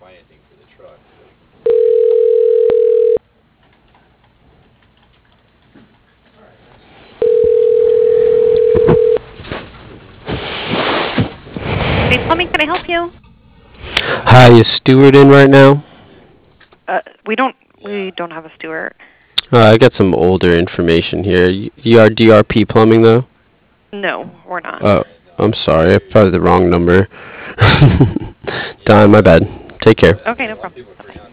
Hey, Plumbing, can I help you? Hi, is Stuart in right now? We don't have a steward. I got some older information here. You are DRP Plumbing, though? No, we're not. Oh, I'm sorry. I probably the wrong number. Don, my bad. Take care. Okay, no problem. Bye-bye.